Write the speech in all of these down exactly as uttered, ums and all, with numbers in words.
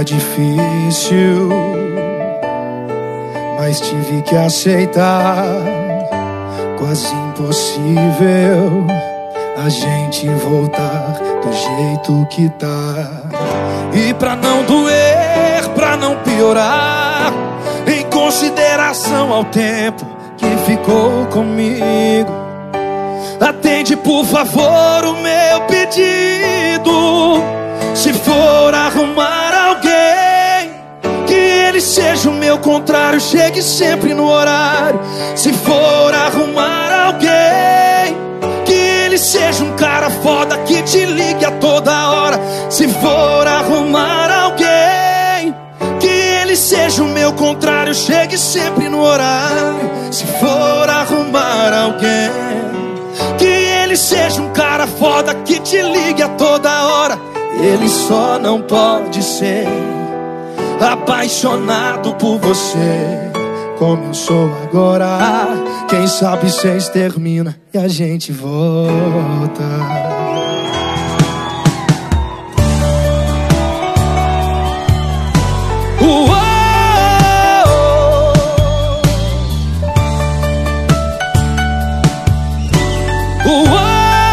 difícil, mas tive que aceitar. Quase impossível a gente voltar do jeito que tá. E pra não doer, pra não piorar, em consideração ao tempo que ficou comigo, atende por favor o meu pedido. Se for arrumar alguém, que ele seja o meu contrário, chegue sempre no horário. Se for arrumar alguém, que ele seja um cara foda que te ligue a toda hora. Se for arrumar alguém, que ele seja o meu contrário, chegue sempre no horário. Se for arrumar alguém, que ele seja um cara foda que te ligue a toda hora. Ele só não pode ser apaixonado por você como eu sou agora. Quem sabe cês termina e a gente volta. Uou! Uou!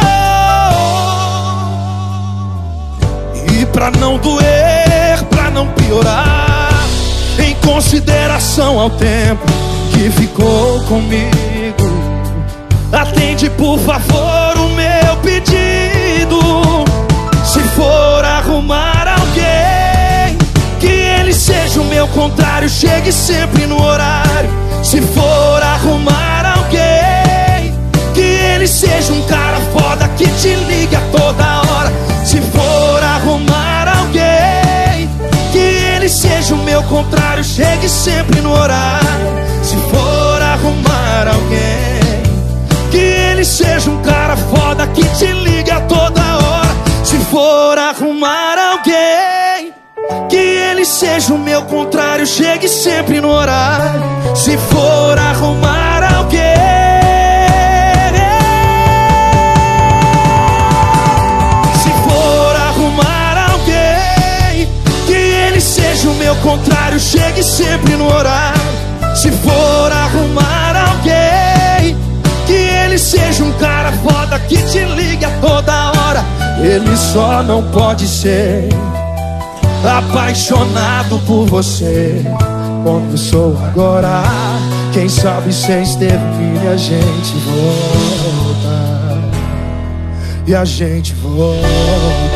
E pra não doer, pra não piorar, em consideração ao tempo que ficou comigo, atende por favor o meu pedido. Se for arrumar alguém, que ele seja o meu contrário, chegue sempre no horário. Se for arrumar alguém, que ele seja um cara foda que te liga toda hora. Se for arrumar alguém, que ele seja o meu contrário, chegue sempre no horário. Se for arrumar alguém, que ele seja um cara foda que te liga toda hora. Se for arrumar alguém, que ele seja o meu contrário, chegue sempre no horário. Se for arrumar alguém, o meu contrário, chegue sempre no horário. Se for arrumar alguém, que ele seja um cara foda que te liga toda hora. Ele só não pode ser apaixonado por você como eu sou agora. Quem sabe cês terminam e a gente volta. E a gente volta.